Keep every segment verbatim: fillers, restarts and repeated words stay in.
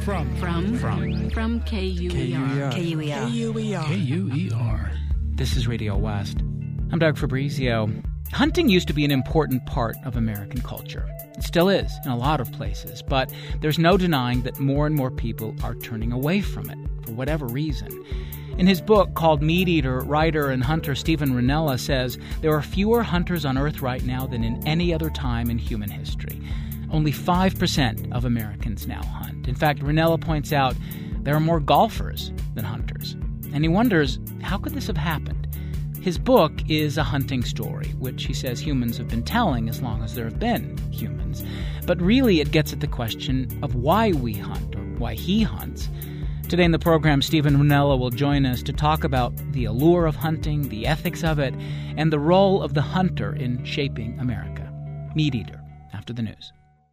From. From. From. From K U E R. K U E R. K U E R. K U E R. This is Radio West. I'm Doug Fabrizio. Hunting used to be an important part of American culture. It still is in a lot of places, but there's no denying that more and more people are turning away from it for whatever reason. In his book called Meat Eater, writer and hunter Steven Rinella says there are fewer hunters on Earth right now than in any other time in human history. Only five percent of Americans now hunt. In fact, Rinella points out there are more golfers than hunters. And he wonders, how could this have happened? His book is a hunting story, which he says humans have been telling as long as there have been humans. But really it gets at the question of why we hunt, or why he hunts. Today in the program, Steven Rinella will join us to talk about the allure of hunting, the ethics of it, and the role of the hunter in shaping America. Meat Eater, after the news.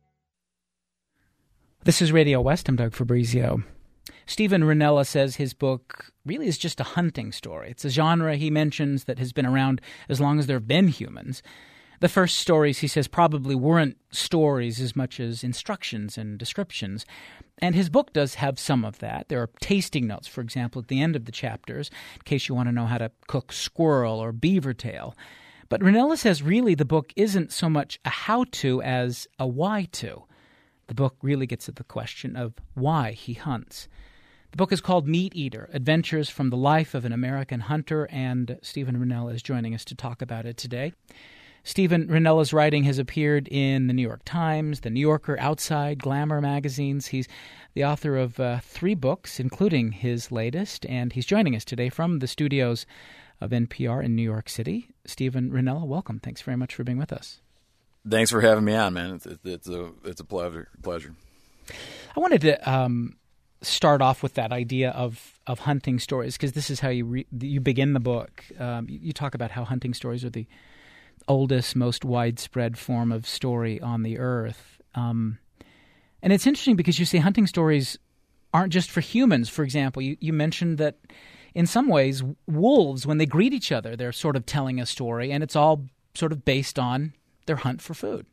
This is Radio West. I'm Doug Fabrizio. Steven Rinella says his book really is just a hunting story. It's a genre he mentions that has been around as long as there have been humans. The first stories, he says, probably weren't stories as much as instructions and descriptions. And his book does have some of that. There are tasting notes, for example, at the end of the chapters, in case you want to know how to cook squirrel or beaver tail. But Rinella says really the book isn't so much a how-to as a why-to. The book really gets at the question of why he hunts. The book is called Meat Eater, Adventures from the Life of an American Hunter, and Steven Rinella is joining us to talk about it today. Steven Rinella's writing has appeared in the New York Times, the New Yorker, Outside, Glamour magazines. He's the author of uh, three books, including his latest, and he's joining us today from the studios of N P R in New York City. Steven Rinella, welcome. Thanks very much for being with us. Thanks for having me on, man. It's, it's a it's a pleasure. Pleasure. I wanted to um, start off with that idea of, of hunting stories, because this is how you re- you begin the book. Um, you, you talk about how hunting stories are the oldest, most widespread form of story on the earth. Um, and it's interesting because you say hunting stories aren't just for humans. For example, you, you mentioned that in some ways wolves, when they greet each other, they're sort of telling a story, and it's all sort of based on their hunt for food.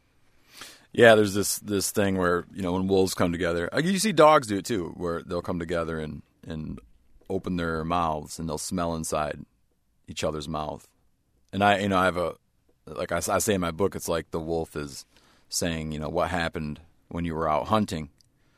Yeah, there's this this thing where, you know, when wolves come together, you see dogs do it too, where they'll come together and, and open their mouths and they'll smell inside each other's mouth. And I, you know, I have a, like I, I say in my book, it's like the wolf is saying, you know, what happened when you were out hunting,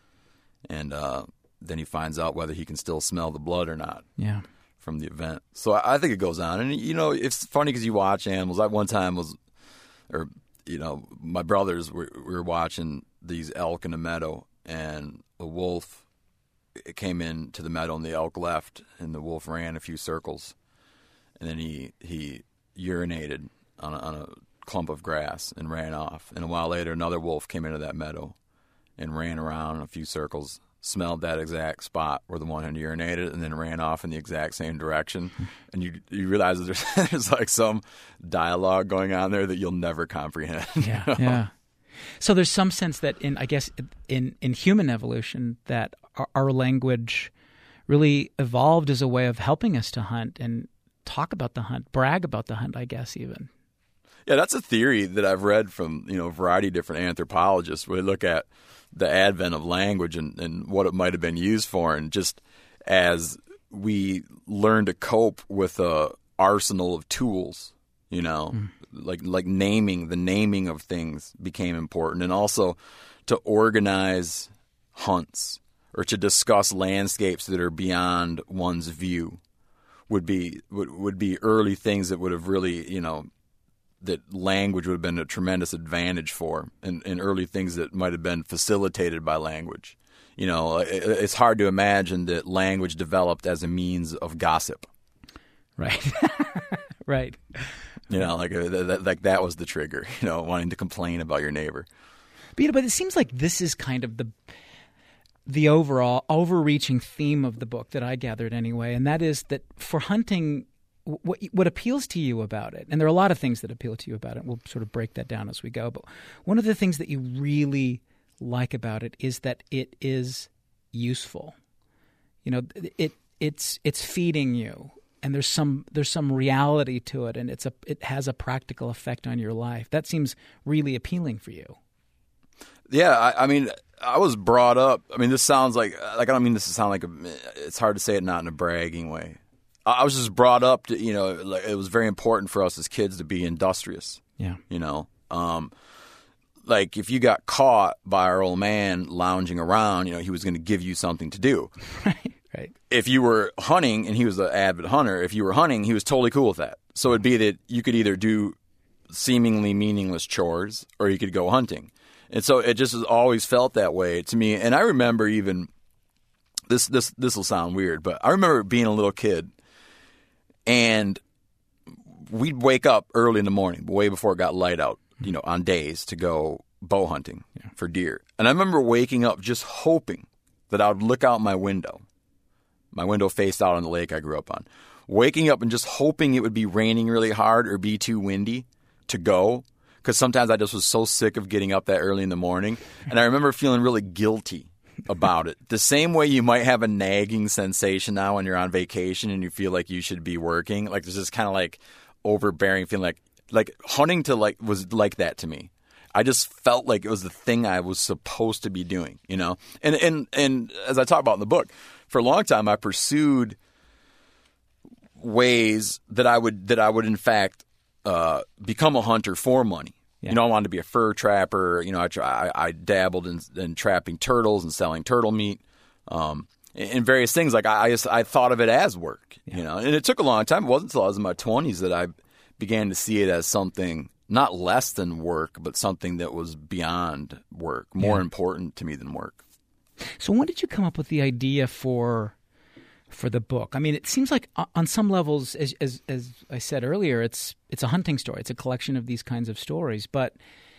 and uh, then he finds out whether he can still smell the blood or not. Yeah. From the event. So I, I think it goes on, and you know, it's funny because you watch animals. I one time was. Or, you know, my brothers were, we were watching these elk in a meadow, and a wolf it came into the meadow, and the elk left, and the wolf ran a few circles, and then he he urinated on a, on a clump of grass and ran off. And a while later, another wolf came into that meadow and ran around a few circles, smelled that exact spot where the one had urinated, and then ran off in the exact same direction. And you you realize that there's, there's like some dialogue going on there that you'll never comprehend. Yeah, you know? yeah. So there's some sense that in, I guess, in, in human evolution, that our, our language really evolved as a way of helping us to hunt and talk about the hunt, brag about the hunt, I guess, even. Yeah, that's a theory that I've read from, you know, a variety of different anthropologists, where they look at the advent of language and, and what it might have been used for, and just as we learn to cope with a arsenal of tools, you know, mm. like like naming, the naming of things became important, and also to organize hunts or to discuss landscapes that are beyond one's view would be would, would be early things that would have really, you know, that language would have been a tremendous advantage for, and, and early things that might have been facilitated by language. You know, it, it's hard to imagine that language developed as a means of gossip. Right. Right. You know, like, uh, that, like that was the trigger, you know, wanting to complain about your neighbor. But, you know, but it seems like this is kind of the the overall overreaching theme of the book that I gathered anyway, and that is that for hunting, what what appeals to you about it, and there are a lot of things that appeal to you about it, we'll sort of break that down as we go, but one of the things that you really like about it is that it is useful. You know, it it's it's feeding you, and there's some there's some reality to it, and it's a it has a practical effect on your life. That seems really appealing for you. Yeah, I, I mean, I was brought up. I mean, this sounds like like I don't mean this to sound like a, it's hard to say it not in a bragging way. I was just brought up to, you know, like it was very important for us as kids to be industrious. Yeah. You know, um, like if you got caught by our old man lounging around, you know, he was going to give you something to do. Right. Right. If you were hunting, and he was an avid hunter, if you were hunting, he was totally cool with that. So it'd be that you could either do seemingly meaningless chores or you could go hunting. And so it just has always felt that way to me. And I remember even this this this will sound weird, but I remember being a little kid and we'd wake up early in the morning, way before it got light out, you know, on days to go bow hunting yeah. for deer. And I remember waking up just hoping that I would look out my window. My window faced out on the lake I grew up on. Waking up and just hoping it would be raining really hard or be too windy to go. Because sometimes I just was so sick of getting up that early in the morning. And I remember feeling really guilty about it. The same way you might have a nagging sensation now when you're on vacation and you feel like you should be working. Like there's this kind of like overbearing feeling like, like hunting to like was like that to me. I just felt like it was the thing I was supposed to be doing, you know? And, and, and as I talk about in the book, for a long time I pursued ways that I would, that I would in fact, uh, become a hunter for money. Yeah. You know, I wanted to be a fur trapper. You know, I, I, I dabbled in, in trapping turtles and selling turtle meat, um, and various things. Like I, I, just, I thought of it as work, yeah. you know, and it took a long time. It wasn't until I was in my twenties that I began to see it as something not less than work, but something that was beyond work, more yeah. important to me than work. So when did you come up with the idea for for the book? I mean, it seems like on some levels, as as, as I said earlier, it's it's a hunting story. It's a collection of these kinds of stories. But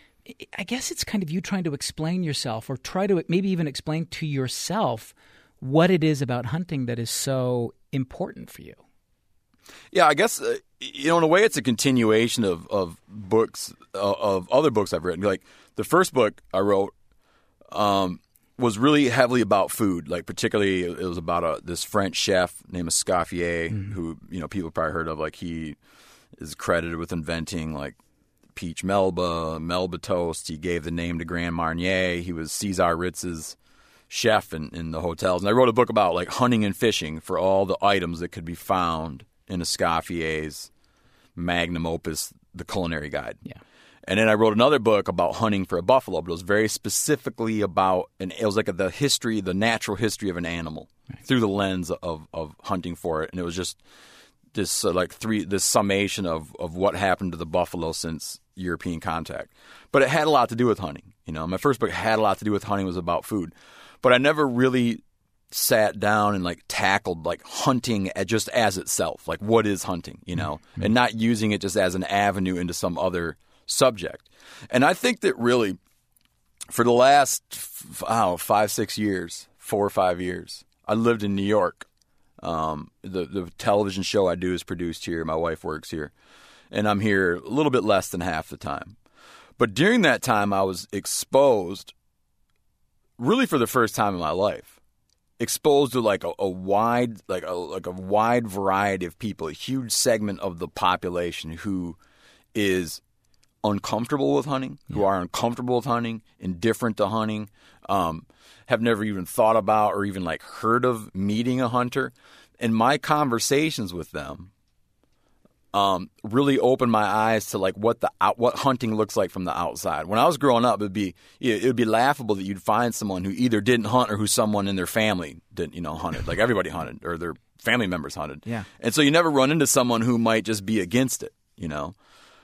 I guess it's kind of you trying to explain yourself or try to maybe even explain to yourself what it is about hunting that is so important for you. Yeah, I guess, uh, you know, in a way it's a continuation of, of books, uh, of other books I've written. Like the first book I wrote um, was really heavily about food. Like particularly it was about a, this French chef named Escoffier, mm-hmm. who, you know, people probably heard of. Like he is credited with inventing like peach Melba, Melba toast. He gave the name to Grand Marnier. He was Cesar Ritz's chef in, in the hotels. And I wrote a book about like hunting and fishing for all the items that could be found in Escoffier's magnum opus, The Culinary Guide. Yeah. And then I wrote another book about hunting for a buffalo, but it was very specifically about, and it was like a, the history, the natural history of an animal right. through the lens of, of hunting for it. And it was just this uh, like three, this summation of, of what happened to the buffalo since European contact. But it had a lot to do with hunting. You know, my first book had a lot to do with hunting, was about food. But I never really sat down and like tackled like hunting at just as itself, like what is hunting, you know, mm-hmm. and not using it just as an avenue into some other subject. And I think that really for the last, I don't know, five, six years, four or five years, I lived in New York. Um, the, the television show I do is produced here. My wife works here. And I'm here a little bit less than half the time. But during that time, I was exposed, really for the first time in my life, exposed to like a, a wide, like a like a wide variety of people, a huge segment of the population who is uncomfortable with hunting, yeah. who are uncomfortable with hunting, indifferent to hunting, um, have never even thought about or even like heard of meeting a hunter. And my conversations with them um, really opened my eyes to like what the out, what hunting looks like from the outside. When I was growing up, it'd be it would be laughable that you'd find someone who either didn't hunt or who someone in their family didn't, you know, hunted. Like everybody hunted or their family members hunted. Yeah. And so you never run into someone who might just be against it, you know.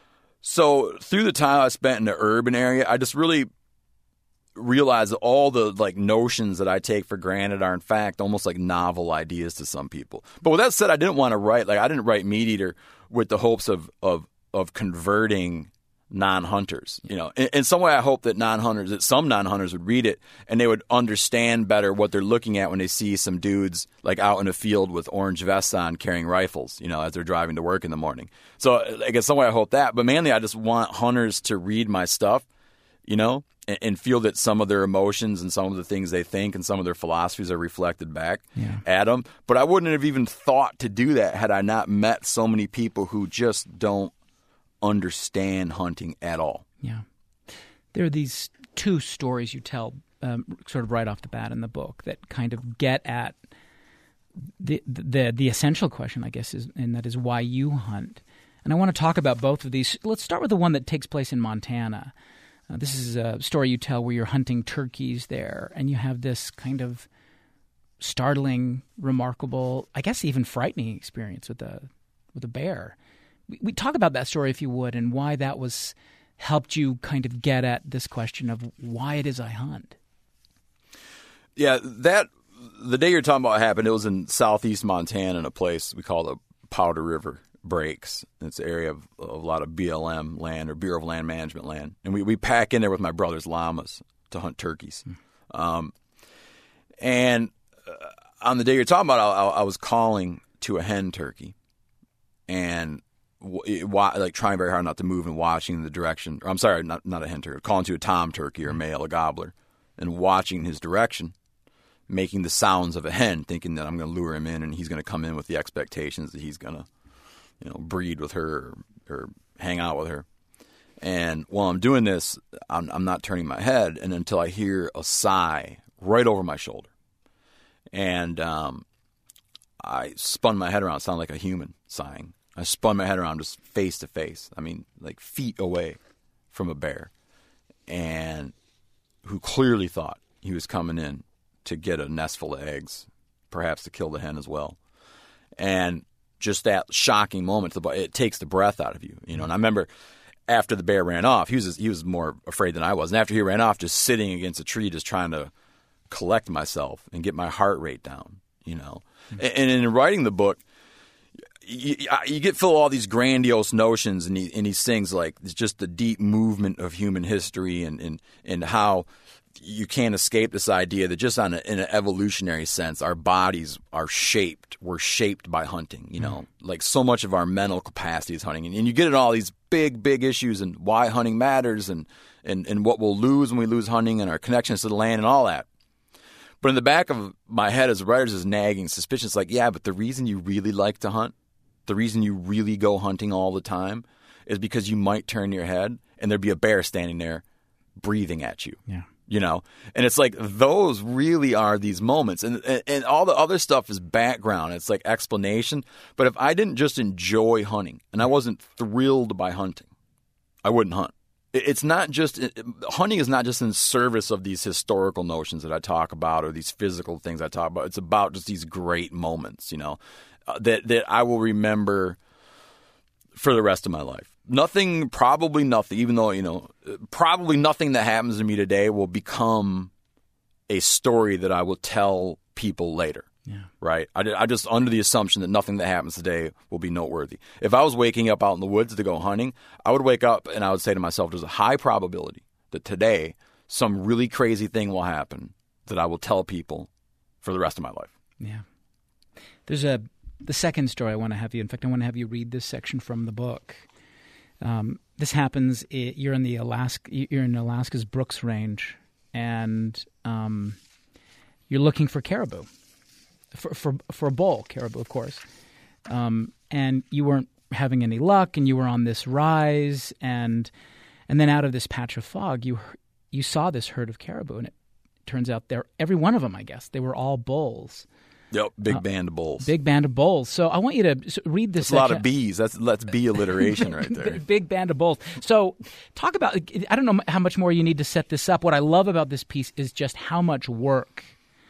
So through the time I spent in the urban area, I just really realized that all the like notions that I take for granted are in fact almost like novel ideas to some people. But with that said, I didn't want to write like I didn't write Meat Eater with the hopes of of of converting non-hunters. You know, in, in some way, I hope that non-hunters, that some non-hunters would read it and they would understand better what they're looking at when they see some dudes like out in a field with orange vests on carrying rifles, you know, as they're driving to work in the morning. So I guess some way I hope that, but mainly I just want hunters to read my stuff, you know, and, and feel that some of their emotions and some of the things they think and some of their philosophies are reflected back yeah. at them. But I wouldn't have even thought to do that had I not met so many people who just don't understand hunting at all. Yeah. There are these two stories you tell um, sort of right off the bat in the book that kind of get at the the the essential question, I guess, is and that is why you hunt. And I want to talk about both of these. Let's start with the one that takes place in Montana. Uh, this is a story you tell where you're hunting turkeys there, and you have this kind of startling, remarkable, I guess even frightening experience with a with a bear. We, we talk about that story, if you would, and why that was helped you kind of get at this question of why it is I hunt. Yeah, that the day you're talking about happened. It was in southeast Montana in a place we call the Powder River Breaks. It's an area of, of a lot of B L M land or Bureau of Land Management land, and we we pack in there with my brother's llamas to hunt turkeys. Mm. Um, and uh, on the day you're talking about, I, I was calling to a hen turkey, and w- like trying very hard not to move and watching the direction. Or I'm sorry, not not a hen turkey. Calling to a tom turkey or a male, a gobbler, and watching his direction, making the sounds of a hen, thinking that I'm going to lure him in and he's going to come in with the expectations that he's going to, you know, breed with her or, or hang out with her. And while I'm doing this, I'm, I'm not turning my head and until I hear a sigh right over my shoulder. And um, I spun my head around. It sounded like a human sighing. I spun my head around just face to face. I mean, like feet away from a bear. And who clearly thought he was coming in to get a nest full of eggs, perhaps to kill the hen as well. And just that shocking moment, it takes the breath out of you, you know. And I remember after the bear ran off, he was he was more afraid than I was. And after he ran off, just sitting against a tree, just trying to collect myself and get my heart rate down, you know. Mm-hmm. And, and in writing the book, you, you get full of all these grandiose notions and, he, and these things like it's just the deep movement of human history and and, and how you can't escape this idea that just on a, in an evolutionary sense, our bodies are shaped. We're shaped by hunting, you know, mm. like so much of our mental capacity is hunting. And, and you get at all these big, big issues and why hunting matters and, and, and what we'll lose when we lose hunting and our connections to the land and all that. But in the back of my head as a writer is nagging suspicion. It's like, yeah, but the reason you really like to hunt, the reason you really go hunting all the time is because you might turn your head and there'd be a bear standing there breathing at you. Yeah. You know, and it's like those really are these moments, and, and and all the other stuff is background. It's like explanation. But if I didn't just enjoy hunting and I wasn't thrilled by hunting, I wouldn't hunt. It's not just it, hunting is not just in service of these historical notions that I talk about or these physical things I talk about. It's about just these great moments, you know, uh, that that I will remember for the rest of my life. Nothing, probably nothing, even though, you know, probably nothing that happens to me today will become a story that I will tell people later. Yeah. Right? I, I just under the assumption that nothing that happens today will be noteworthy. If I was waking up out in the woods to go hunting, I would wake up and I would say to myself, there's a high probability that today some really crazy thing will happen that I will tell people for the rest of my life. Yeah. There's a the second story I want to have you. In fact, I want to have you read this section from the book. Um, this happens. You're in the Alaska. You're in Alaska's Brooks Range, and um, you're looking for caribou, for for for a bull caribou, of course. Um, and you weren't having any luck, and you were on this rise, and and then out of this patch of fog, you you saw this herd of caribou, and it turns out they're every one of them. I guess they were all bulls. Yep, big uh, band of bulls. Big band of bulls. So I want you to read this. That's a lot of bees. That's that's bee alliteration right there. Big band of bulls. So talk about, I don't know how much more you need to set this up. What I love about this piece is just how much work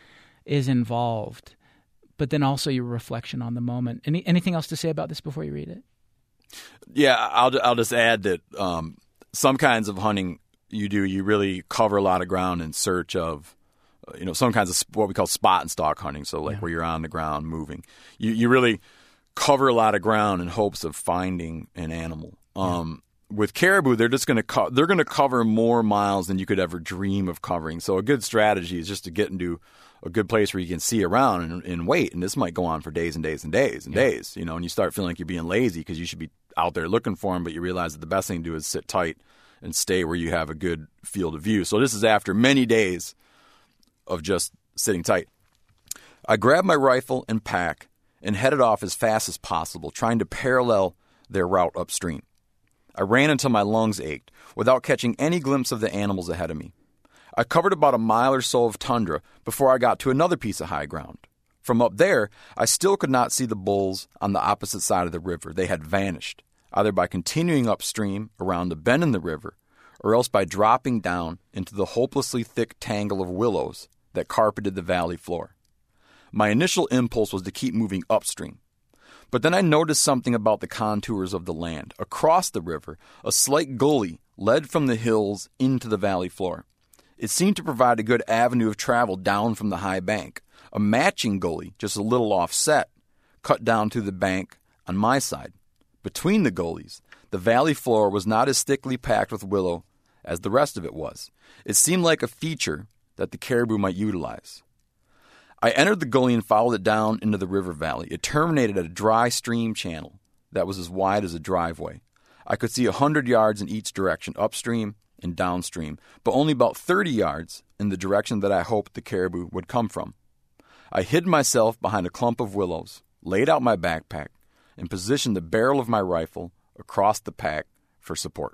is involved, but then also your reflection on the moment. Any Anything else to say about this before you read it? Yeah, I'll, I'll just add that um, some kinds of hunting you do, you really cover a lot of ground in search of, you know, some kinds of what we call spot and stalk hunting. So like yeah. where you're on the ground moving, you, you really cover a lot of ground in hopes of finding an animal. Um, yeah. With caribou, they're just going to co- they're going to cover more miles than you could ever dream of covering. So a good strategy is just to get into a good place where you can see around and, and wait. And this might go on for days and days and days and yeah. days, you know, and you start feeling like you're being lazy because you should be out there looking for them, but you realize that the best thing to do is sit tight and stay where you have a good field of view. So this is after many days of just sitting tight. I grabbed my rifle and pack and headed off as fast as possible, trying to parallel their route upstream. I ran until my lungs ached without catching any glimpse of the animals ahead of me. I covered about a mile or so of tundra before I got to another piece of high ground. From up there, I still could not see the bulls on the opposite side of the river. They had vanished, either by continuing upstream around the bend in the river, or else by dropping down into the hopelessly thick tangle of willows that carpeted the valley floor. My initial impulse was to keep moving upstream. But then I noticed something about the contours of the land. Across the river, a slight gully led from the hills into the valley floor. It seemed to provide a good avenue of travel down from the high bank. A matching gully, just a little offset, cut down to the bank on my side. Between the gullies, the valley floor was not as thickly packed with willow as the rest of it was. It seemed like a feature that the caribou might utilize. I entered the gully and followed it down into the river valley. It terminated at a dry stream channel that was as wide as a driveway. I could see a hundred yards in each direction, upstream and downstream, but only about thirty yards in the direction that I hoped the caribou would come from. I hid myself behind a clump of willows, laid out my backpack, and positioned the barrel of my rifle across the pack for support.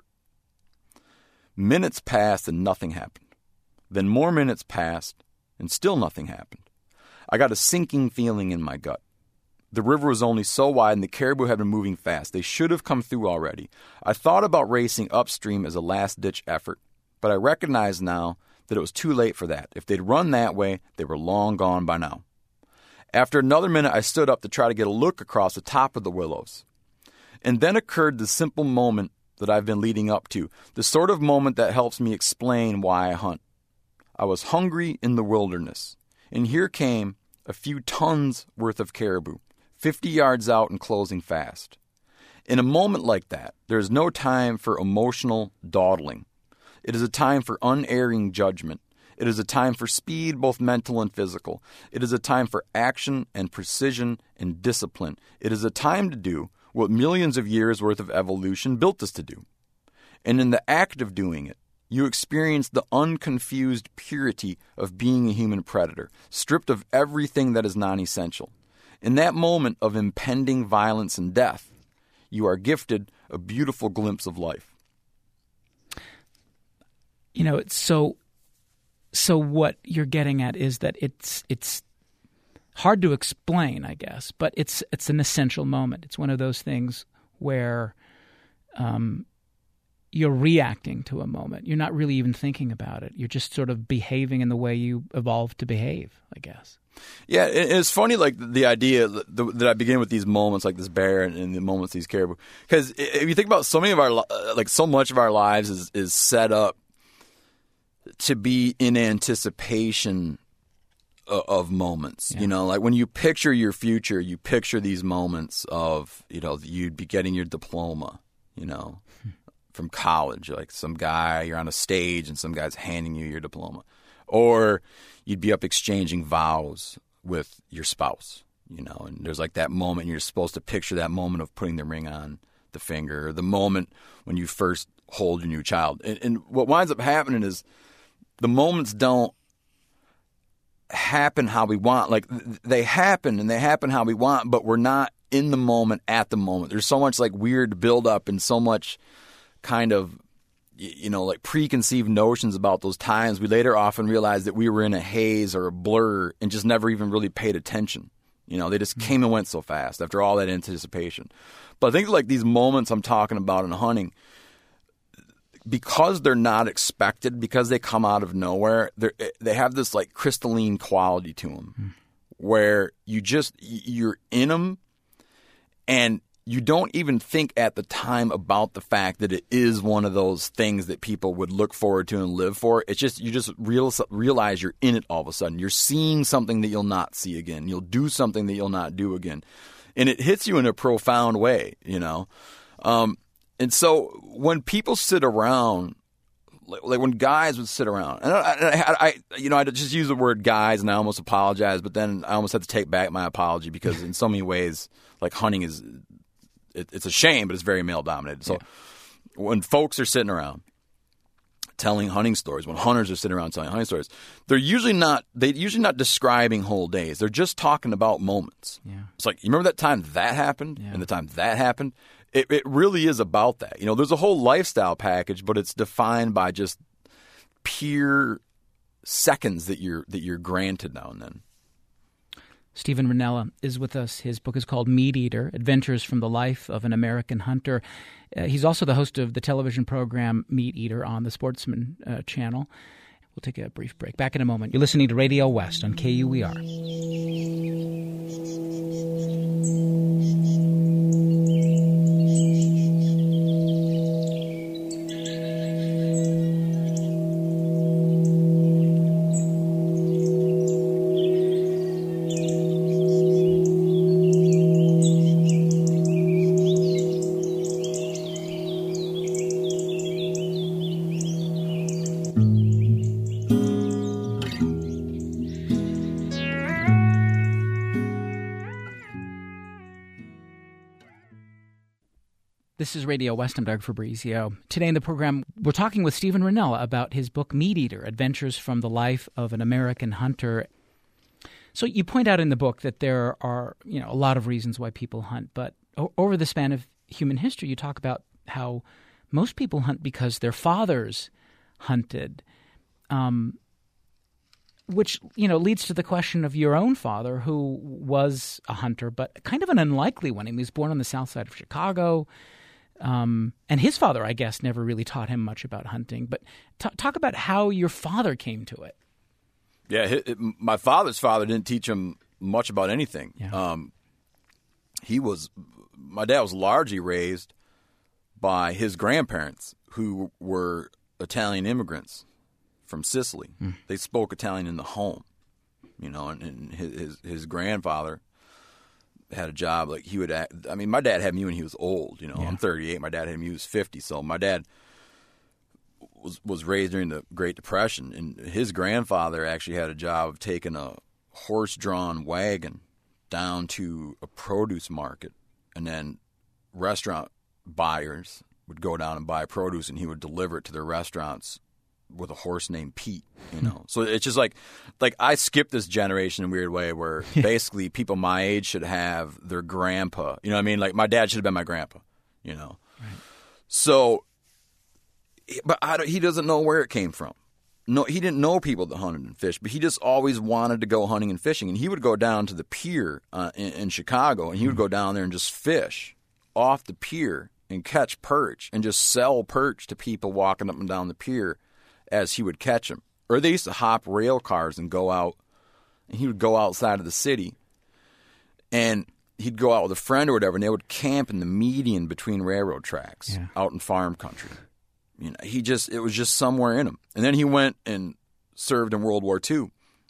Minutes passed and nothing happened. Then more minutes passed and still nothing happened. I got a sinking feeling in my gut. The river was only so wide and the caribou had been moving fast. They should have come through already. I thought about racing upstream as a last-ditch effort, but I recognized now that it was too late for that. If they'd run that way, they were long gone by now. After another minute, I stood up to try to get a look across the top of the willows. And then occurred the simple moment that I've been leading up to, the sort of moment that helps me explain why I hunt. I was hungry in the wilderness, and here came a few tons worth of caribou, fifty yards out and closing fast. In a moment like that, there is no time for emotional dawdling. It is a time for unerring judgment. It is a time for speed, both mental and physical. It is a time for action and precision and discipline. It is a time to do what millions of years worth of evolution built us to do. And in the act of doing it, you experience the unconfused purity of being a human predator, stripped of everything that is non-essential. In that moment of impending violence and death, you are gifted a beautiful glimpse of life. You know, it's so so what you're getting at is that it's it's hard to explain, I guess, but it's it's an essential moment. It's one of those things where um, you're reacting to a moment. You're not really even thinking about it. You're just sort of behaving in the way you evolved to behave, I guess. Yeah, it's funny, like the idea that I begin with these moments, like this bear, and the moments these caribou. Because if you think about so many of our, like so much of our lives is is set up to be in anticipation of moments. Yeah. You know, like when you picture your future, you picture these moments of, you know, you'd be getting your diploma, you know, from college, like some guy, you're on a stage and some guy's handing you your diploma. Or you'd be up exchanging vows with your spouse, you know, and there's like that moment, and you're supposed to picture that moment of putting the ring on the finger, or the moment when you first hold your new child. And, and what winds up happening is the moments don't happen how we want. Like they happen and they happen how we want, but we're not in the moment at the moment. There's so much like weird buildup and so much kind of, you know, like preconceived notions about those times. We later often realize that we were in a haze or a blur and just never even really paid attention. You know, they just came and went so fast after all that anticipation. But I think like these moments I'm talking about in hunting, because they're not expected, because they come out of nowhere, they have this like crystalline quality to them mm. where you just, you're in them and you don't even think at the time about the fact that it is one of those things that people would look forward to and live for. It's just, you just real, realize you're in it all of a sudden. You're seeing something that you'll not see again. You'll do something that you'll not do again. And it hits you in a profound way, you know? Um, and so when people sit around, like, like when guys would sit around, and I, I, I, you know, I just use the word guys and I almost apologize, but then I almost had to take back my apology because in so many ways, like hunting is, it, it's a shame, but it's very male dominated. So yeah. When folks are sitting around telling hunting stories, when hunters are sitting around telling hunting stories, they're usually not, they're usually not describing whole days. They're just talking about moments. Yeah. It's like, you remember that time that happened yeah. and the time that happened? It, it really is about that. You know, there's a whole lifestyle package, but it's defined by just pure seconds that you're that you're granted now and then. Steven Rinella is with us. His book is called Meat Eater, Adventures from the Life of an American Hunter. Uh, he's also the host of the television program Meat Eater on the Sportsman uh, channel. We'll take a brief break. Back in a moment. You're listening to Radio West on K U E R. This is Radio West. I'm Doug Fabrizio. Today in the program, we're talking with Steven Rinella about his book, Meat Eater, Adventures from the Life of an American Hunter. So you point out in the book that there are, you know, a lot of reasons why people hunt, but o- over the span of human history, you talk about how most people hunt because their fathers hunted, um, which, you know, leads to the question of your own father, who was a hunter, but kind of an unlikely one. He was born on the south side of Chicago. Um, and his father, I guess, never really taught him much about hunting. But t- talk about how your father came to it. Yeah, it, it, my father's father didn't teach him much about anything. Yeah. Um, he was, my dad was largely raised by his grandparents, who were Italian immigrants from Sicily. Mm. They spoke Italian in the home, you know, and, and his, his his grandfather had a job like he would act, I mean, my dad had me when he was old, you know. Yeah. I'm thirty-eight, my dad had me when he was fifty, so my dad was was raised during the Great Depression, and his grandfather actually had a job of taking a horse-drawn wagon down to a produce market, and then restaurant buyers would go down and buy produce, and he would deliver it to their restaurants with a horse named Pete, you know. So it's just like, like I skipped this generation in a weird way where basically people my age should have their grandpa, you know what I mean? Like my dad should have been my grandpa, you know. Right. So, but I don't, he doesn't know where it came from. No, he didn't know people that hunted and fished, but he just always wanted to go hunting and fishing. And he would go down to the pier uh, in, in Chicago, and he would go down there and just fish off the pier and catch perch and just sell perch to people walking up and down the pier as he would catch them. Or they used to hop rail cars and go out, and he would go outside of the city, and he'd go out with a friend or whatever, and they would camp in the median between railroad tracks, yeah, out in farm country. You know, he just, it was just somewhere in him. And then he went and served in World War Two.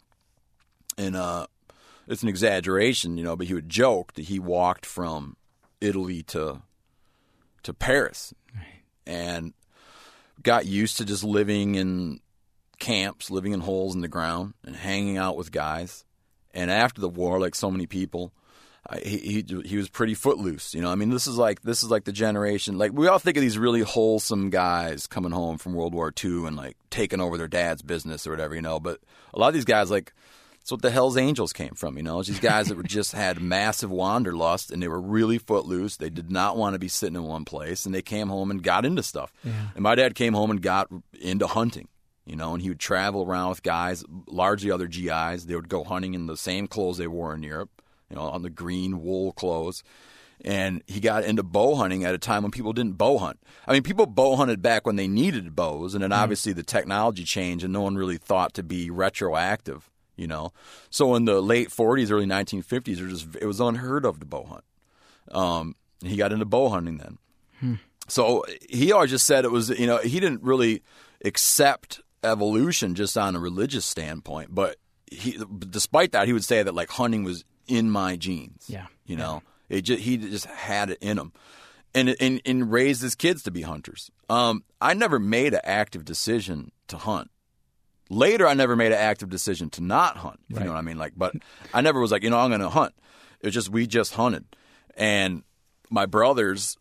And uh, it's an exaggeration, you know, but he would joke that he walked from Italy to to Paris, right, and got used to just living in camps, living in holes in the ground, and hanging out with guys. And after the war, like so many people, I, he, he he was pretty footloose. You know, I mean, this is like this is like the generation. Like we all think of these really wholesome guys coming home from World War Two and like taking over their dad's business or whatever. You know, but a lot of these guys, like, it's what the Hells Angels came from. You know, it's these guys that were just had massive wanderlust, and they were really footloose. They did not want to be sitting in one place, and they came home and got into stuff. Yeah. And my dad came home and got into hunting. You know, and he would travel around with guys, largely other G Is. They would go hunting in the same clothes they wore in Europe, you know, on the green wool clothes. And he got into bow hunting at a time when people didn't bow hunt. I mean, people bow hunted back when they needed bows, and then mm. obviously the technology changed, and no one really thought to be retroactive, you know. So in the late forties, early nineteen fifties, it was, just, it was unheard of to bow hunt. Um, he got into bow hunting then. Hmm. So he always just said it was, you know, he didn't really accept evolution just on a religious standpoint, but he, despite that, he would say that like hunting was in my genes. Yeah, you know, yeah. it just, he just had it in him, and and and raised his kids to be hunters. Um, I never made an active decision to hunt. Later, I never made an active decision to not hunt. If right. You know what I mean? Like, but I never was like, you know, I'm going to hunt. It was just we just hunted, and my brothers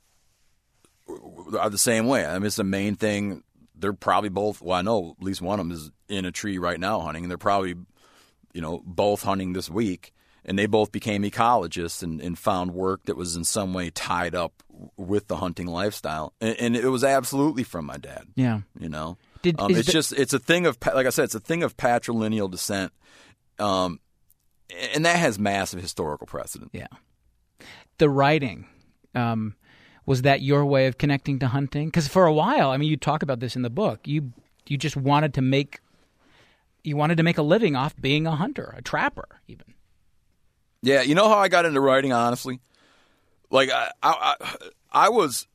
are the same way. I mean, it's the main thing. They're probably both, well, I know at least one of them is in a tree right now hunting, and they're probably, you know, both hunting this week. And they both became ecologists and, and found work that was in some way tied up with the hunting lifestyle. And, and it was absolutely from my dad. Yeah. You know? Did, um, it's the, just it's a thing of like I said, it's a thing of patrilineal descent, um, and that has massive historical precedent. Yeah. The writing, um, was that your way of connecting to hunting? Because for a while, I mean, you talk about this in the book. You you just wanted to make you wanted to make a living off being a hunter, a trapper, even. Yeah, you know how I got into writing, honestly? Like, I I, I, I was,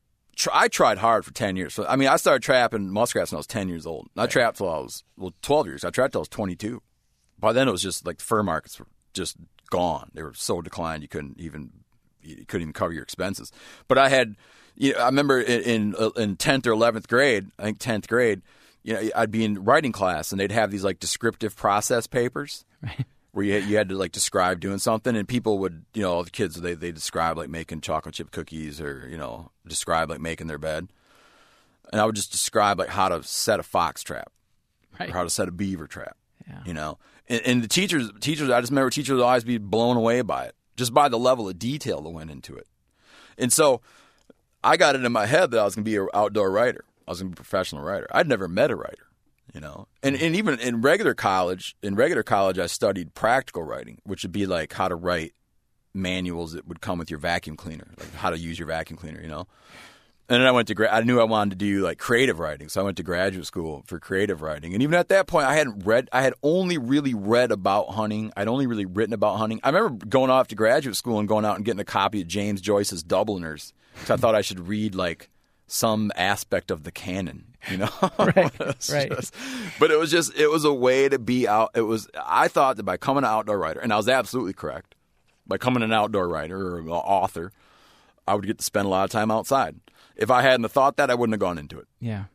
I tried hard for ten years. So, I mean, I started trapping muskrats when I was ten years old. I right. trapped till I was, well, twelve years. I trapped till I was twenty-two. By then, it was just like the fur markets were just gone. They were so declined you couldn't even, you couldn't even cover your expenses. But I had, you know, I remember in, in, in tenth or eleventh grade, I think tenth grade, you know, I'd be in writing class and they'd have these like descriptive process papers. Right. Where you had, you had to like describe doing something, and people would, you know, the kids they they describe like making chocolate chip cookies, or you know, describe like making their bed, and I would just describe like how to set a fox trap, right. or how to set a beaver trap, yeah. you know, and, and the teachers teachers I just remember teachers would always be blown away by it, just by the level of detail that went into it, and so I got it in my head that I was going to be an outdoor writer, I was going to be a professional writer. I'd never met a writer. You know, and, and even in regular college, in regular college, I studied practical writing, which would be like how to write manuals that would come with your vacuum cleaner, like how to use your vacuum cleaner, you know. And then I went to, gra- I knew I wanted to do like creative writing, so I went to graduate school for creative writing. And even at that point, I hadn't read, I had only really read about hunting. I'd only really written about hunting. I remember going off to graduate school and going out and getting a copy of James Joyce's Dubliners, because I thought I should read like some aspect of the canon. You know, right, right. Just, but it was just, it was a way to be out. It was, I thought that by becoming an outdoor writer, and I was absolutely correct, by becoming an outdoor writer or an author, I would get to spend a lot of time outside. If I hadn't have thought that, I wouldn't have gone into it. Yeah.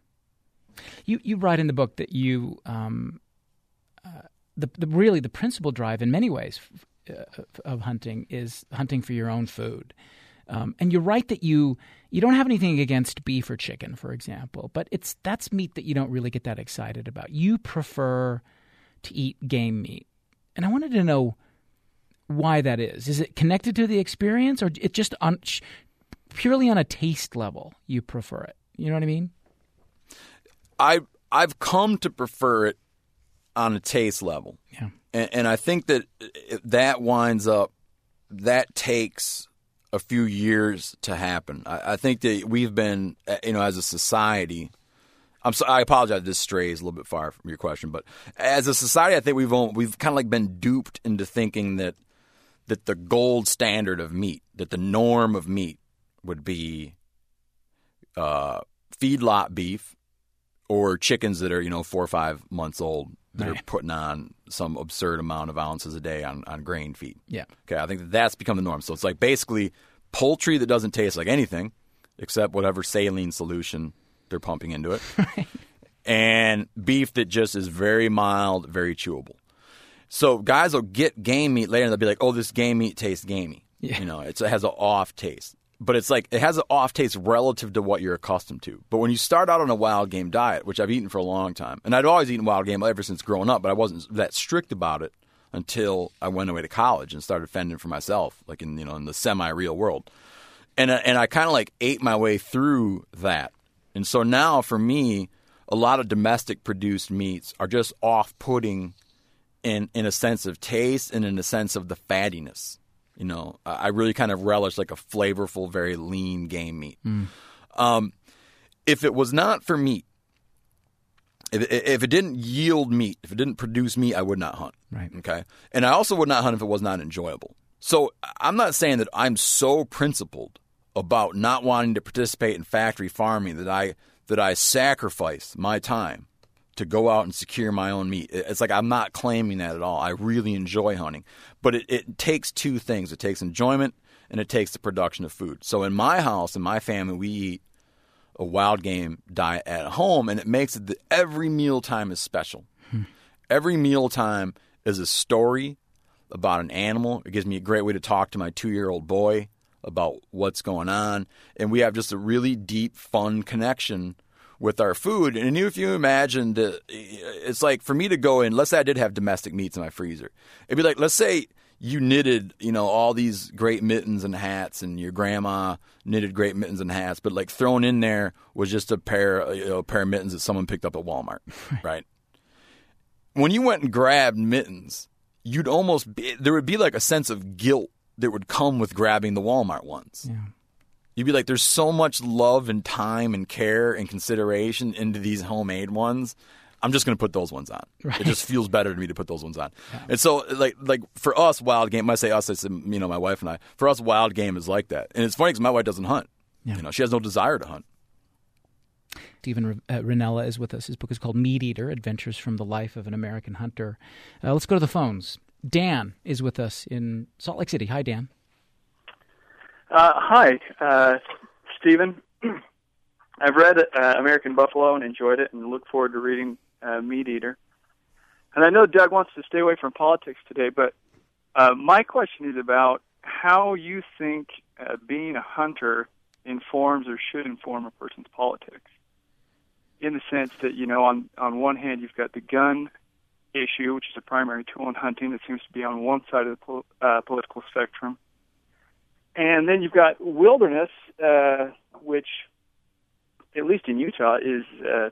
You you write in the book that you, um, uh, the, the really the principal drive in many ways uh, of hunting is hunting for your own food. Um, and you're right that you you don't have anything against beef or chicken, for example, but it's that's meat that you don't really get that excited about. You prefer to eat game meat. And I wanted to know why that is. Is it connected to the experience, or it just on, purely on a taste level you prefer it? You know what I mean? I, I've come to prefer it on a taste level. Yeah. And, and I think that that winds up, that takes a few years to happen. I, I think that we've been, you know, as a society, I'm so, I apologize if this strays a little bit far from your question, but as a society, I think we've only, we've kind of like been duped into thinking that that the gold standard of meat, that the norm of meat would be uh, feedlot beef or chickens that are, you know, four or five months old that right. are putting on some absurd amount of ounces a day on, on grain feed. Yeah. Okay, I think that that's become the norm. So it's like basically poultry that doesn't taste like anything except whatever saline solution they're pumping into it. Right. And beef that just is very mild, very chewable. So guys will get game meat later and they'll be like, oh, this game meat tastes gamey. Yeah. You know, it's, it has an off taste. But it's like it has an off taste relative to what you're accustomed to. But when you start out on a wild game diet, which I've eaten for a long time, and I'd always eaten wild game ever since growing up, but I wasn't that strict about it until I went away to college and started fending for myself, like in you know in the semi-real world. And and I kind of like ate my way through that. And so now for me, a lot of domestic produced meats are just off-putting in in a sense of taste and in a sense of the fattiness. You know, I really kind of relish like a flavorful, very lean game meat. Mm. Um, if it was not for meat, if, if it didn't yield meat, if it didn't produce meat, I would not hunt. Right. Okay. And I also would not hunt if it was not enjoyable. So I'm not saying that I'm so principled about not wanting to participate in factory farming that I that I sacrifice my time to go out and secure my own meat. It's like I'm not claiming that at all. I really enjoy hunting. But it, it takes two things. It takes enjoyment and it takes the production of food. So in my house, in my family, we eat a wild game diet at home, and it makes it that every mealtime is special. Hmm. Every mealtime is a story about an animal. It gives me a great way to talk to my two-year-old boy about what's going on. And we have just a really deep, fun connection with our food. And if you imagine that, it's like for me to go in, let's say I did have domestic meats in my freezer. It'd be like, let's say you knitted, you know, all these great mittens and hats, and your grandma knitted great mittens and hats, but like thrown in there was just a pair, you know, a pair of mittens that someone picked up at Walmart, right? When you went and grabbed mittens, you'd almost be, there would be like a sense of guilt that would come with grabbing the Walmart ones. Yeah. You'd be like, there's so much love and time and care and consideration into these homemade ones. I'm just going to put those ones on. Right. It just feels better to me to put those ones on. Yeah. And so, like, like for us, Wild Game, when I say us, I say, you know, my wife and I, for us, Wild Game is like that. And it's funny because my wife doesn't hunt. Yeah. You know, she has no desire to hunt. Steven uh, Rinella is with us. His book is called Meat Eater, Adventures from the Life of an American Hunter. Uh, let's go to the phones. Dan is with us in Salt Lake City. Hi, Dan. Uh, hi, uh, Stephen. I've read uh, American Buffalo and enjoyed it, and look forward to reading uh, Meat Eater. And I know Doug wants to stay away from politics today, but uh, my question is about how you think uh, being a hunter informs or should inform a person's politics. In the sense that, you know, on, on one hand, you've got the gun issue, which is a primary tool in hunting that seems to be on one side of the pol- uh, political spectrum. And then you've got wilderness, uh, which, at least in Utah, is uh,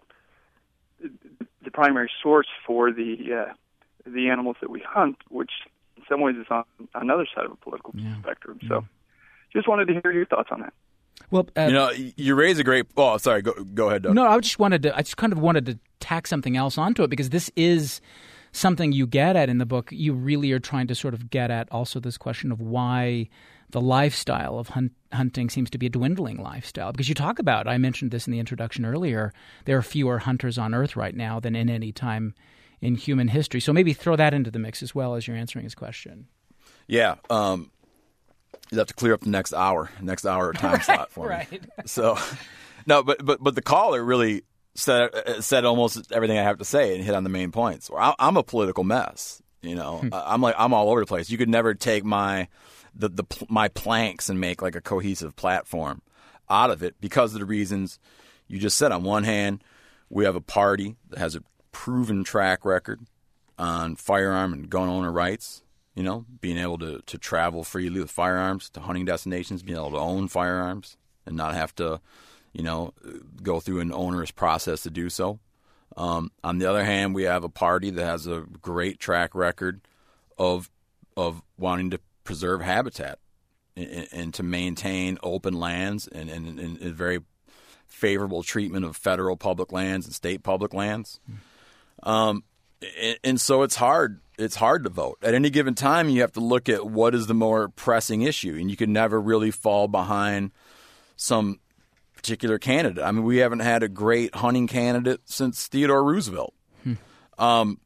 the primary source for the uh, the animals that we hunt, which in some ways is on another side of the political yeah. spectrum. So, yeah. just wanted to hear your thoughts on that. Well, uh, you know, you raise a great. Oh, sorry. Go go ahead, Doug. No, I just wanted to. I just kind of wanted to tack something else onto it because this is something you get at in the book. You really are trying to sort of get at also this question of why the lifestyle of hunt, hunting seems to be a dwindling lifestyle. Because you talk about, I mentioned this in the introduction earlier, there are fewer hunters on Earth right now than in any time in human history. So maybe throw that into the mix as well as you're answering his question. Yeah. Um, you have to clear up the next hour, next hour time right, slot for right. me. So, no, but but but the caller really said said almost everything I have to say and hit on the main points. I'm a political mess. You know, hmm. I'm like I'm all over the place. You could never take my the the my planks and make like a cohesive platform out of it because of the reasons you just said. On one hand, we have a party that has a proven track record on firearm and gun owner rights. You know, being able to, to travel freely with firearms to hunting destinations, being able to own firearms and not have to, you know, go through an onerous process to do so. Um, on the other hand, we have a party that has a great track record of of wanting to preserve habitat and, and to maintain open lands and, and, and a very favorable treatment of federal public lands and state public lands. Um, and, and so it's hard. It's hard to vote. At any given time, you have to look at what is the more pressing issue, and you can never really fall behind some particular candidate. I mean, we haven't had a great hunting candidate since Theodore Roosevelt. Hmm. Um,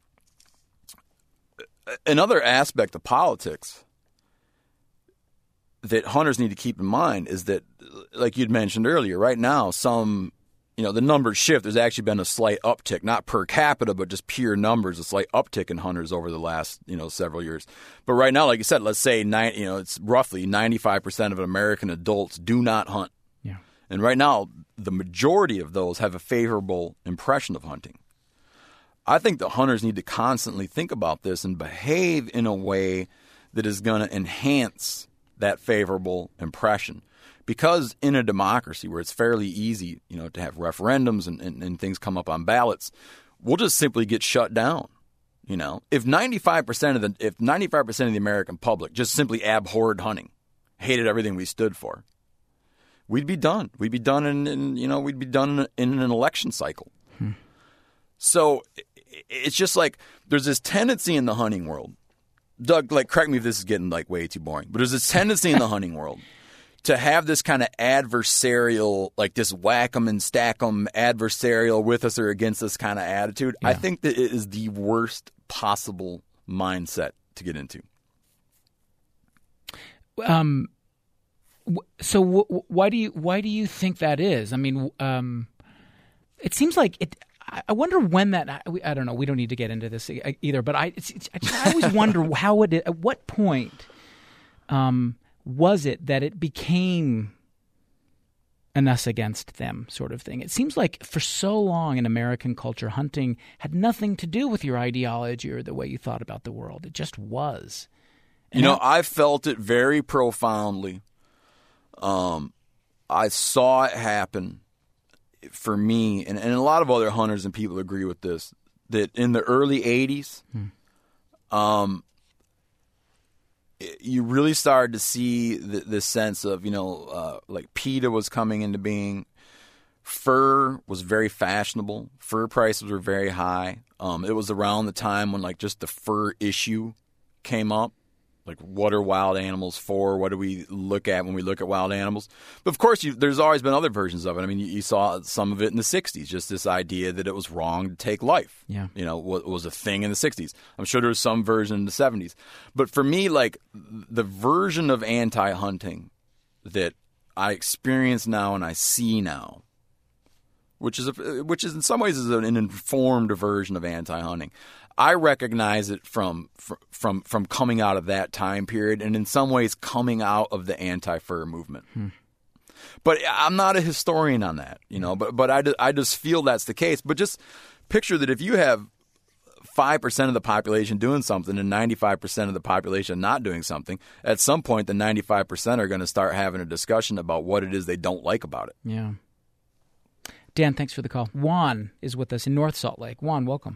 another aspect of politics that hunters need to keep in mind is that, like you'd mentioned earlier, right now, some, you know, the numbers shift. There's actually been a slight uptick, not per capita, but just pure numbers, a slight uptick in hunters over the last, you know, several years. But right now, like you said, let's say, nine, you know, it's roughly ninety-five percent of American adults do not hunt. Yeah. And right now, the majority of those have a favorable impression of hunting. I think the hunters need to constantly think about this and behave in a way that is going to enhance that favorable impression. Because in a democracy where it's fairly easy, you know, to have referendums and, and, and things come up on ballots, we'll just simply get shut down. You know, if ninety-five percent of the if ninety-five percent of the American public just simply abhorred hunting, hated everything we stood for, we'd be done. We'd be done in, in you know, we'd be done in an election cycle. Hmm. So it's just like there's this tendency in the hunting world. Doug, like, correct me if this is getting like way too boring, but there's this tendency in the hunting world to have this kind of adversarial, like this whack 'em and stack 'em adversarial with us or against us kind of attitude. Yeah. I think that it is the worst possible mindset to get into. Um. So w- why do you why do you think that is? I mean, um, it seems like it. I wonder when that. I, I don't know. We don't need to get into this either. But I, it's, it's, I always wonder how it. At what point, um, was it that it became an us against them sort of thing? It seems like for so long in American culture, hunting had nothing to do with your ideology or the way you thought about the world. It just was. You know, I felt it very profoundly. Um, I saw it happen for me, and, and a lot of other hunters and people agree with this, that in the early eighties, hmm. um, you really started to see the, this sense of, you know, uh, like PETA was coming into being. Fur was very fashionable. Fur prices were very high. Um, it was around the time when, like, just the fur issue came up. Like, what are wild animals for? What do we look at when we look at wild animals? But, of course, you, there's always been other versions of it. I mean, you, you saw some of it in the sixties, just this idea that it was wrong to take life. Yeah. You know, what was a thing in the sixties. I'm sure there was some version in the seventies. But for me, like, the version of anti-hunting that I experience now and I see now, which is a, which is in some ways is an informed version of anti-hunting. I recognize it from from from coming out of that time period, and in some ways coming out of the anti-fur movement. Hmm. But I'm not a historian on that, you know. But but I, I just feel that's the case. But just picture that if you have five percent of the population doing something and ninety-five percent of the population not doing something, at some point the ninety-five percent are going to start having a discussion about what it is they don't like about it. Yeah. Dan, thanks for the call. Juan is with us in North Salt Lake. Juan, welcome.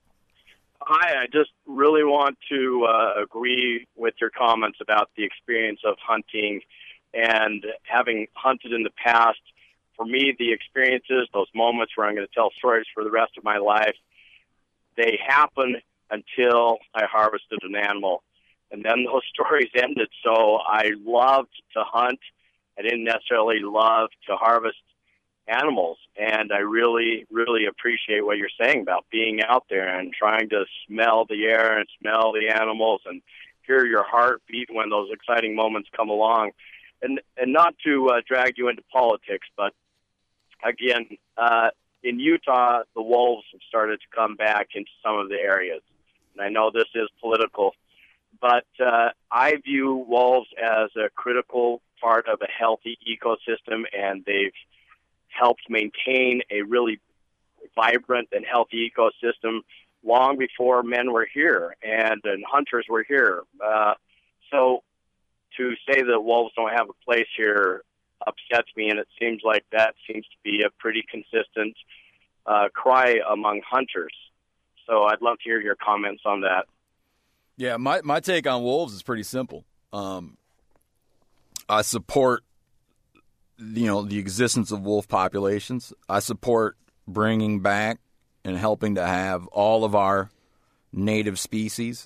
Hi, I just really want to uh, agree with your comments about the experience of hunting and having hunted in the past. For me, the experiences, those moments where I'm going to tell stories for the rest of my life, they happen until I harvested an animal. And then those stories ended. So I loved to hunt. I didn't necessarily love to harvest animals, and I really, really appreciate what you're saying about being out there and trying to smell the air and smell the animals and hear your heart beat when those exciting moments come along. And and not to uh, drag you into politics, but again, uh, in Utah, the wolves have started to come back into some of the areas. And I know this is political, but uh, I view wolves as a critical part of a healthy ecosystem, and they've helped maintain a really vibrant and healthy ecosystem long before men were here and, and hunters were here. Uh, so to say that wolves don't have a place here upsets me, and it seems like that seems to be a pretty consistent uh, cry among hunters. So I'd love to hear your comments on that. Yeah, my, my take on wolves is pretty simple. Um, I support you know, the existence of wolf populations. I support bringing back and helping to have all of our native species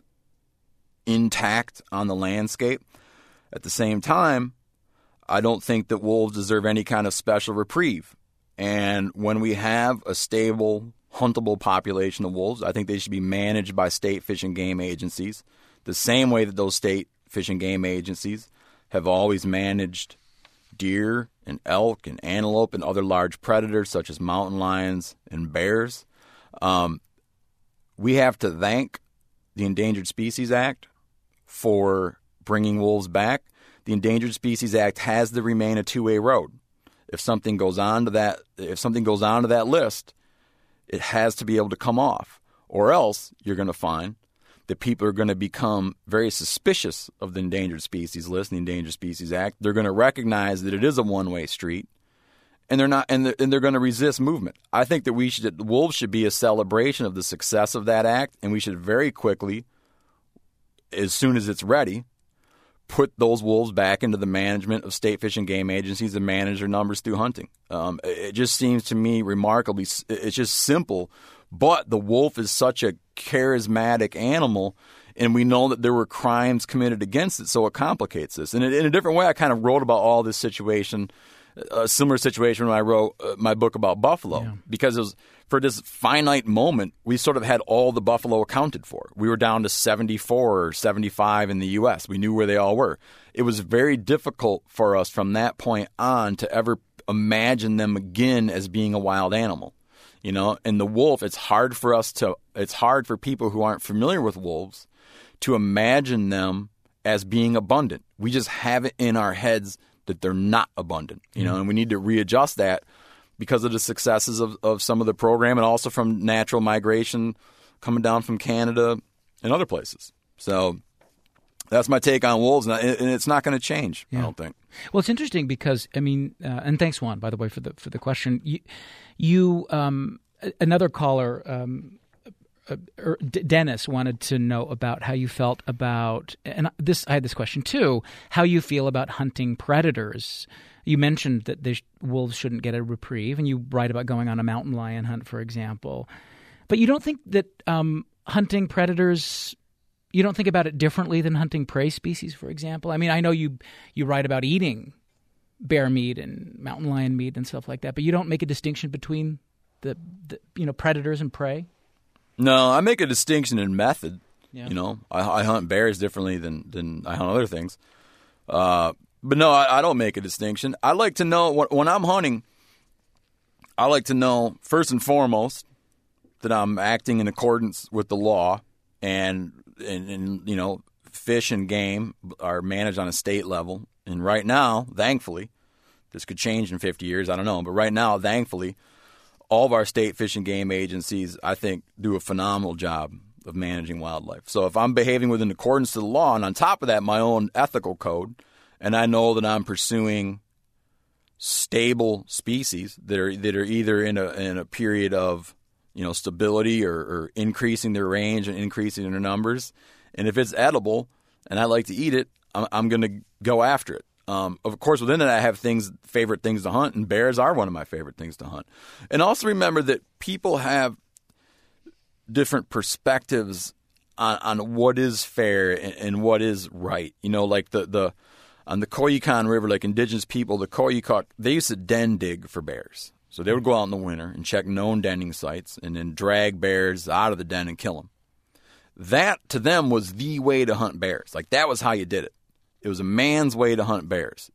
intact on the landscape. At the same time, I don't think that wolves deserve any kind of special reprieve. And when we have a stable, huntable population of wolves, I think they should be managed by state fish and game agencies, the same way that those state fish and game agencies have always managed deer and elk and antelope and other large predators such as mountain lions and bears. Um, we have to thank the Endangered Species Act for bringing wolves back. The Endangered Species Act has to remain a two-way road. If something goes on to that, if something goes on to that list, it has to be able to come off, or else you're going to find that people are going to become very suspicious of the Endangered Species List, the Endangered Species Act. They're going to recognize that it is a one-way street, and they're not, and they're, and they're going to resist movement. I think that we should, wolves should be a celebration of the success of that act, and we should very quickly, as soon as it's ready, put those wolves back into the management of state fish and game agencies and manage their numbers through hunting. Um, it just seems to me remarkably, it's just simple. But the wolf is such a charismatic animal, and we know that there were crimes committed against it, so it complicates this. And in a different way, I kind of wrote about all this situation, a similar situation when I wrote uh, my book about buffalo, yeah. because it was, for this finite moment, we sort of had all the buffalo accounted for. We were down to seventy-four or seventy-five in the U S. We knew where they all were. It was very difficult for us from that point on to ever imagine them again as being a wild animal. You know, and the wolf, it's hard for us to, it's hard for people who aren't familiar with wolves to imagine them as being abundant. We just have it in our heads that they're not abundant, you know, mm-hmm. and we need to readjust that because of the successes of, of some of the program and also from natural migration coming down from Canada and other places. So that's my take on wolves, and, I, and it's not going to change. Yeah. I don't think. Well, it's interesting because I mean, uh, and thanks, Juan, by the way, for the for the question. You, you um, another caller, um, uh, er, D- Dennis, wanted to know about how you felt about, and this I had this question too. How you feel about hunting predators? You mentioned that the wolves shouldn't get a reprieve, and you write about going on a mountain lion hunt, for example. But you don't think that um, hunting predators, you don't think about it differently than hunting prey species, for example? I mean, I know you you write about eating bear meat and mountain lion meat and stuff like that, but you don't make a distinction between the, the you know predators and prey? No, I make a distinction in method. Yeah. You know, I, I hunt bears differently than, than I hunt other things. Uh But no, I, I don't make a distinction. I like to know, when, when I'm hunting, I like to know, first and foremost, that I'm acting in accordance with the law, and, and, and you know, fish and game are managed on a state level. And right now, thankfully, this could change in fifty years, I don't know, but right now, thankfully, all of our state fish and game agencies, I think, do a phenomenal job of managing wildlife. So if I'm behaving within accordance to the law, and on top of that, my own ethical code, and I know that I'm pursuing stable species that are that are either in a in a period of you know stability or, or increasing their range and increasing their numbers, and if it's edible and I like to eat it, I'm, I'm going to go after it. Um, of course, within that, I have things favorite things to hunt, and bears are one of my favorite things to hunt. And also remember that people have different perspectives on, on what is fair and, and what is right. You know, like the the on the Koyukon River, like indigenous people, the Koyukon, they used to den dig for bears. So they would go out in the winter and check known denning sites and then drag bears out of the den and kill them. That, to them, was the way to hunt bears. Like, that was how you did it. It was a man's way to hunt bears.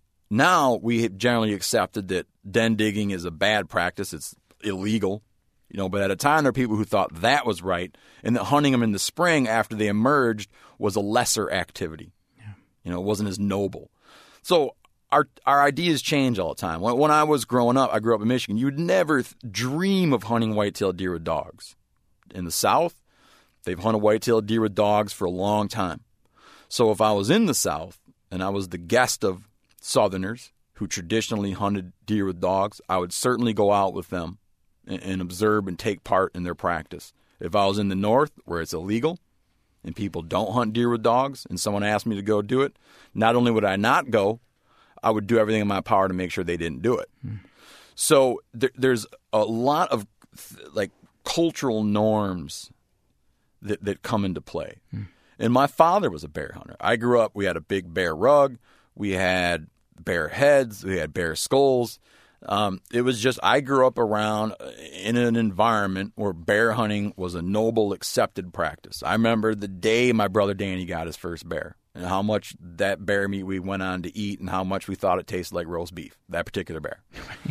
Now, we have generally accepted that den digging is a bad practice. It's illegal. You know, but at a time, there were people who thought that was right, and that hunting them in the spring after they emerged was a lesser activity. You know, it wasn't as noble. So our our ideas change all the time. When, when I was growing up, I grew up in Michigan, you would never th- dream of hunting white-tailed deer with dogs. In the South, they've hunted white-tailed deer with dogs for a long time. So if I was in the South and I was the guest of Southerners who traditionally hunted deer with dogs, I would certainly go out with them and, and observe and take part in their practice. If I was in the North, where it's illegal, and people don't hunt deer with dogs, and someone asked me to go do it, not only would I not go, I would do everything in my power to make sure they didn't do it. Mm. So there, there's a lot of like cultural norms that, that come into play. Mm. And my father was a bear hunter. I grew up, we had a big bear rug, we had bear heads, we had bear skulls. Um, it was just, I grew up around in an environment where bear hunting was a noble, accepted practice. I remember the day my brother Danny got his first bear and how much that bear meat we went on to eat and how much we thought it tasted like roast beef, that particular bear.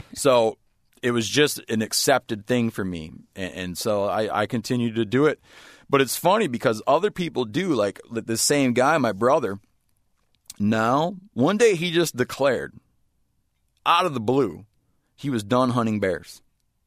So it was just an accepted thing for me. And, and so I, I continued to do it. But it's funny because other people do, like the same guy, my brother, now, one day he just declared out of the blue, he was done hunting bears.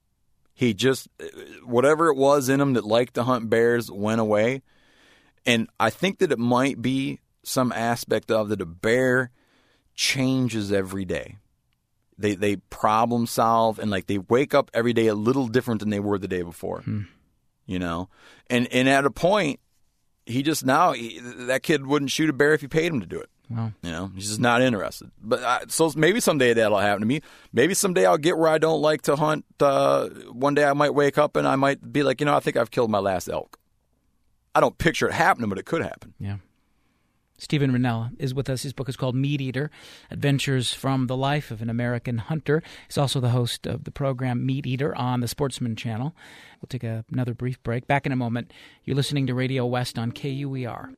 He just, whatever it was in him that liked to hunt bears went away. And I think that it might be some aspect of that a bear changes every day. They they problem solve and like they wake up every day a little different than they were the day before. Hmm. You know? And and at a point, he just now, he, that kid wouldn't shoot a bear if you paid him to do it. Wow. You know, he's just not interested. But I, so maybe someday that'll happen to me. Maybe someday I'll get where I don't like to hunt. Uh, one day I might wake up and I might be like, you know, I think I've killed my last elk. I don't picture it happening, but it could happen. Yeah. Stephen Rinella is with us. His book is called Meat Eater, Adventures from the Life of an American Hunter. He's also the host of the program Meat Eater on the Sportsman Channel. We'll take a, another brief break. Back in a moment. You're listening to Radio West on K U E R.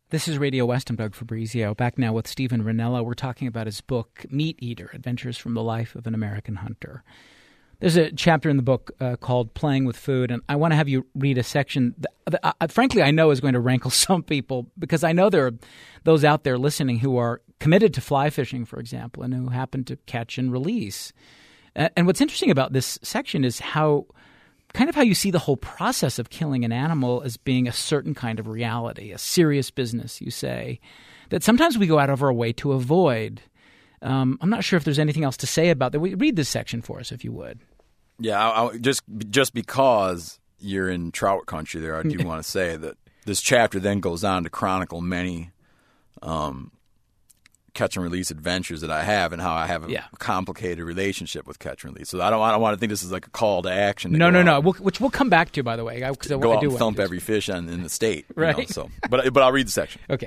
This is Radio West. I'm Doug Fabrizio. Back now with Steven Rinella. We're talking about his book, Meat Eater, Adventures from the Life of an American Hunter. There's a chapter in the book uh, called Playing with Food, and I want to have you read a section that, that uh, frankly, I know is going to rankle some people, because I know there are those out there listening who are committed to fly fishing, for example, and who happen to catch and release. Uh, and what's interesting about this section is how kind of how you see the whole process of killing an animal as being a certain kind of reality, a serious business, you say, that sometimes we go out of our way to avoid. Um, I'm not sure if there's anything else to say about that. Read this section for us, if you would. Yeah, I, I, just just because you're in trout country there, I do want to say that this chapter then goes on to chronicle many um, catch and release adventures that I have, and how I have a yeah. complicated relationship with catch and release. So I don't, I don't want to think this is like a call to action. To no, no, no. We'll, which we'll come back to, by the way. I, to I, go I out do and thump every fish on, in the state, right? You know, so, but but I'll read the section. Okay.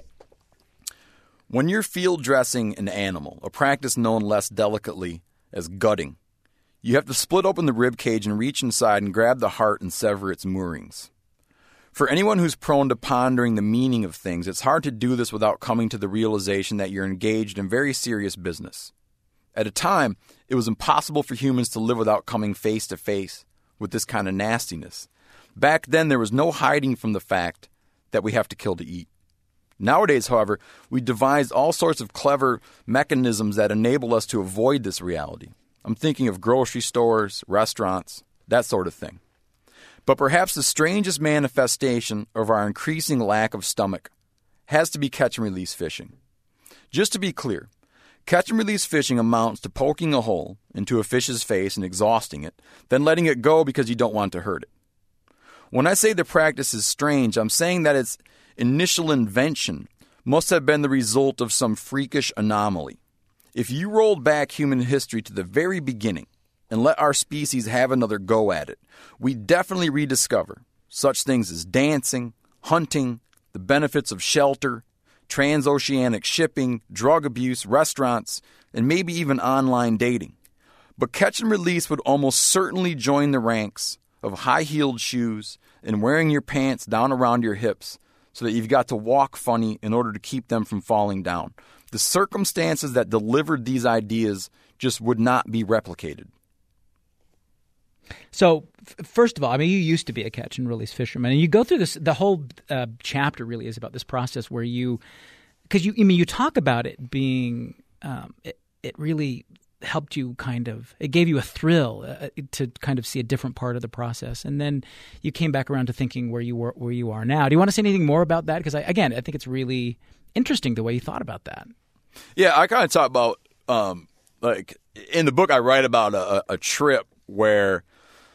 When you're field dressing an animal, a practice known less delicately as gutting, you have to split open the rib cage and reach inside and grab the heart and sever its moorings. For anyone who's prone to pondering the meaning of things, it's hard to do this without coming to the realization that you're engaged in very serious business. At a time, it was impossible for humans to live without coming face to face with this kind of nastiness. Back then, there was no hiding from the fact that we have to kill to eat. Nowadays, however, we devised all sorts of clever mechanisms that enable us to avoid this reality. I'm thinking of grocery stores, restaurants, that sort of thing. But perhaps the strangest manifestation of our increasing lack of stomach has to be catch and release fishing. Just to be clear, catch and release fishing amounts to poking a hole into a fish's face and exhausting it, then letting it go because you don't want to hurt it. When I say the practice is strange, I'm saying that its initial invention must have been the result of some freakish anomaly. If you rolled back human history to the very beginning and let our species have another go at it, we definitely rediscover such things as dancing, hunting, the benefits of shelter, transoceanic shipping, drug abuse, restaurants, and maybe even online dating. But catch and release would almost certainly join the ranks of high-heeled shoes and wearing your pants down around your hips so that you've got to walk funny in order to keep them from falling down. The circumstances that delivered these ideas just would not be replicated. So, f- first of all, I mean, you used to be a catch and release fisherman, and you go through this. The whole uh, chapter really is about this process where you, because you, I mean, you talk about it being, um, it, it really helped you kind of, it gave you a thrill uh, to kind of see a different part of the process, and then you came back around to thinking where you were, where you are now. Do you want to say anything more about that? Because I, again, I think it's really interesting the way you thought about that. Yeah, I kind of talk about, um, like, in the book I write about a, a trip where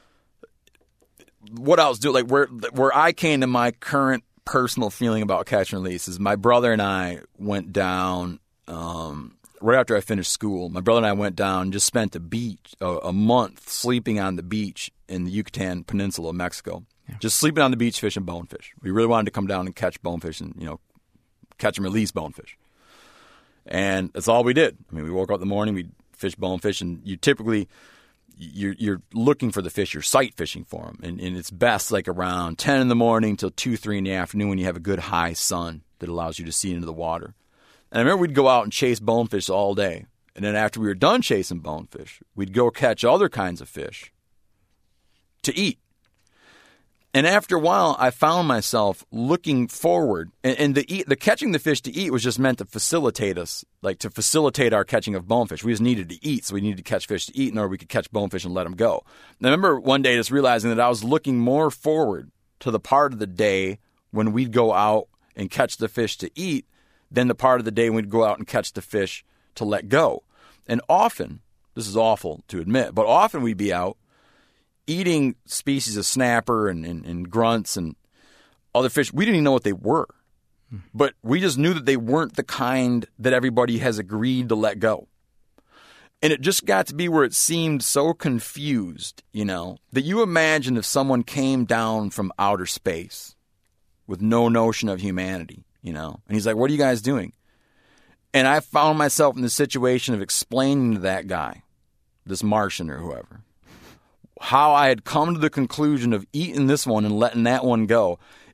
what I was doing, like where where I came to my current personal feeling about catch and release is my brother and I went down um, right after I finished school. My brother and I went down and just spent a beach, a, a month sleeping on the beach in the Yucatan Peninsula of Mexico. Yeah. Just sleeping on the beach fishing bonefish. We really wanted to come down and catch bonefish and, you know, catch and release bonefish. And that's all we did. I mean, we woke up in the morning, we'd fish bonefish, and you typically you're you're looking for the fish, you're sight fishing for them, and, and it's best like around ten in the morning till two, three in the afternoon when you have a good high sun that allows you to see into the water. And I remember we'd go out and chase bonefish all day, and then after we were done chasing bonefish, we'd go catch other kinds of fish to eat. And after a while, I found myself looking forward, and, and the eat, the catching the fish to eat was just meant to facilitate us, like to facilitate our catching of bonefish. We just needed to eat, so we needed to catch fish to eat in order we could catch bonefish and let them go. And I remember one day just realizing that I was looking more forward to the part of the day when we'd go out and catch the fish to eat than the part of the day when we'd go out and catch the fish to let go. And often, this is awful to admit, but often we'd be out eating species of snapper and, and, and grunts and other fish. We didn't even know what they were. But we just knew that they weren't the kind that everybody has agreed to let go. And it just got to be where it seemed so confused, you know, that you imagine if someone came down from outer space with no notion of humanity, you know, and he's like, what are you guys doing? And I found myself in the situation of explaining to that guy, this Martian or whoever, how I had come to the conclusion of eating this one and letting that one go.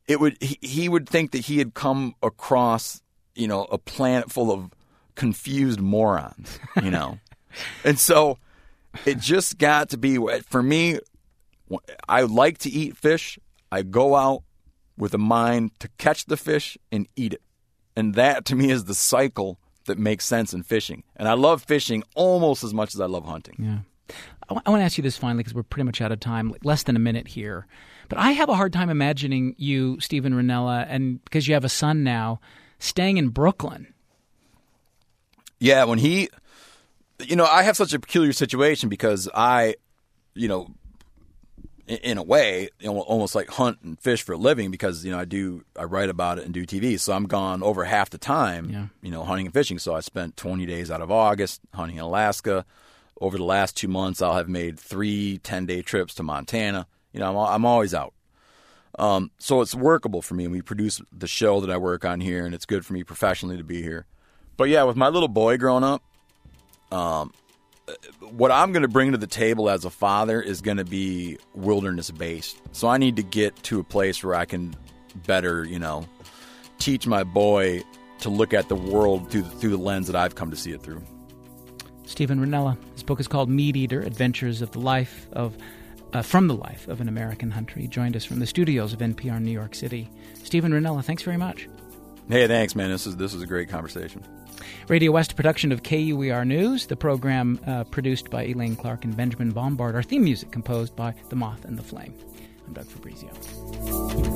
it would he, he would think that he had come across, you know, a planet full of confused morons, you know. And so it just got to be, for me, I like to eat fish. I go out with a mind to catch the fish and eat it. And that, to me, is the cycle that makes sense in fishing. And I love fishing almost as much as I love hunting. Yeah. I, w- I want to ask you this finally, because we're pretty much out of time, like less than a minute here. But I have a hard time imagining you, Steven Rinella, and because you have a son now, staying in Brooklyn. Yeah, when he, you know, I have such a peculiar situation because I, you know, in, in a way, you know, almost like hunt and fish for a living because, you know, I do, I write about it and do T V. So I'm gone over half the time, yeah. you know, hunting and fishing. So I spent twenty days out of August hunting in Alaska. Over the last two months, I'll have made three ten-day trips to Montana. You know, I'm, I'm always out. Um, so it's workable for me. And we produce the show that I work on here, and it's good for me professionally to be here. But yeah, with my little boy growing up, um, what I'm going to bring to the table as a father is going to be wilderness-based. So I need to get to a place where I can better, you know, teach my boy to look at the world through the, through the lens that I've come to see it through. Steven Rinella. His book is called Meat Eater: Adventures of the Life of uh, from the Life of an American Hunter. He joined us from the studios of N P R in New York City. Steven Rinella, thanks very much. Hey, thanks, man. This is this is a great conversation. Radio West production of K U E R News. The program uh, produced by Elaine Clark and Benjamin Bombard. Our theme music composed by The Moth and the Flame. I'm Doug Fabrizio.